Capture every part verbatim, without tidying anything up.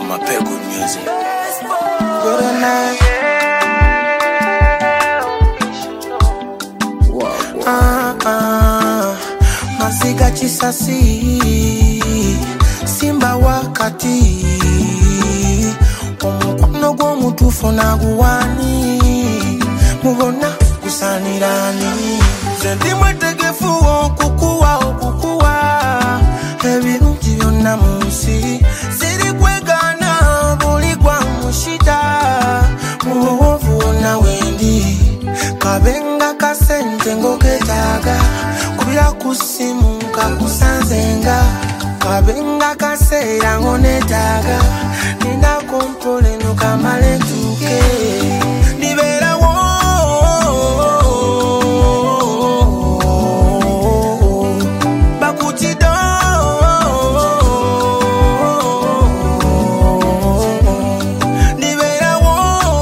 my pay good music. Good night. Wow, wow. Ah, ah. Maziga chisasi Simba wakati Omukwano gw'omutuufu naguwani Mubona kusanirani Zendi mwetegefu okukuwa okukuwa Ebirungi byonna mu nsi Siri kwegana buli gwa mushita Mubuwovu na wendi Kabenga kasente ngoketaaga Kubira kusimu kakusanzenga Kabenga kaseera ngonetaaga Nina kompole nukamale ntuke Nibera wo Bakutido Nibera wo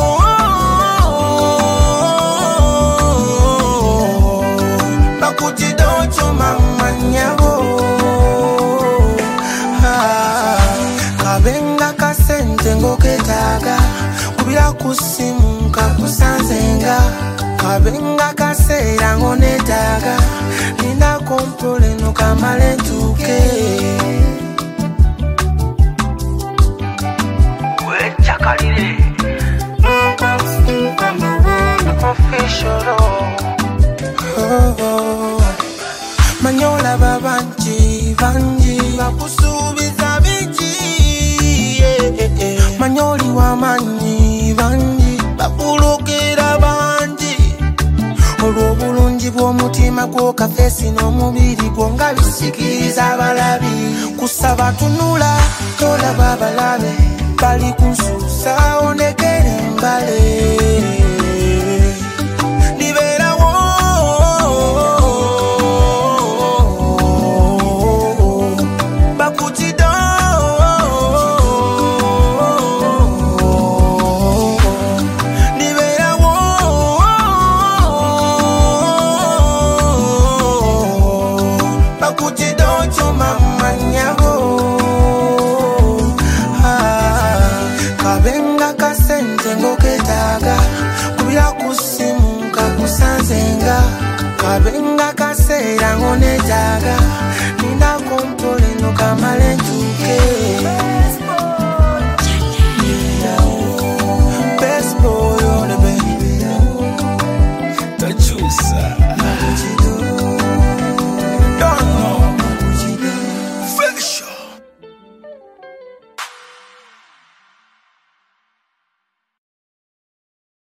Bakutido choma manyago Kabenga kasente ngoketaaga Kubira kusimu kakusanzenga Kabenga kaseera ngonetaaga Nina kompole nukamale ntuke Wechakalire Official oh, oh. Manyola babanji banji Bakusubiza biji yeah, yeah. Manyoli wa manyi banji Bapulukira banji Olw'obulungi bw'omutima gwo kafesi n'omubiri gwo nga bisikiriza abalabi Kusaba tunula tolaba abalabe Bali kunsuusa onekere mbale Kabenga kasente ngoketaaga Kubira kusimu kakusanzenga Kabenga kaseera ngonetaaga Nina kompole nukamale ntuke